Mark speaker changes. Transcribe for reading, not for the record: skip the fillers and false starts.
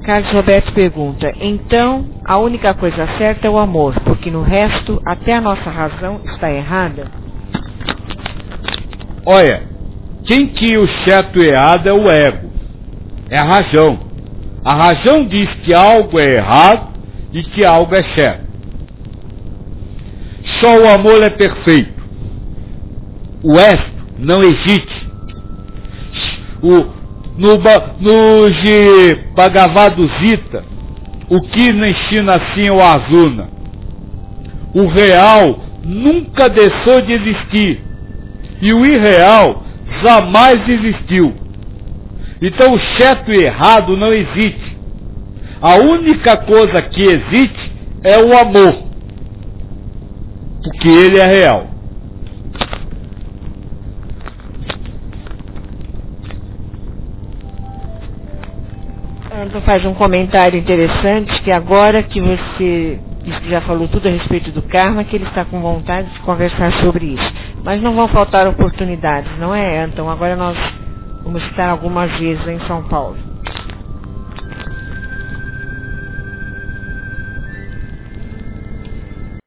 Speaker 1: Carlos Roberto pergunta, então a única coisa certa é o amor, porque no resto até a nossa razão está errada?
Speaker 2: Olha, quem tinha o certo errado é o ego, é a razão. A razão diz que algo é errado e que algo é certo. Só o amor é perfeito. O resto não existe. No de Bhagavad Gita, o Krishna ensina assim o Arjuna: o real nunca deixou de existir e o irreal jamais existiu. Então o certo e errado não existe. A única coisa que existe é o amor, porque ele é real.
Speaker 1: Então faz um comentário interessante, que agora que você disse que já falou tudo a respeito do karma, que ele está com vontade de conversar sobre isso. Mas não vão faltar oportunidades, não é, Anton? Agora nós vamos estar algumas vezes em São Paulo.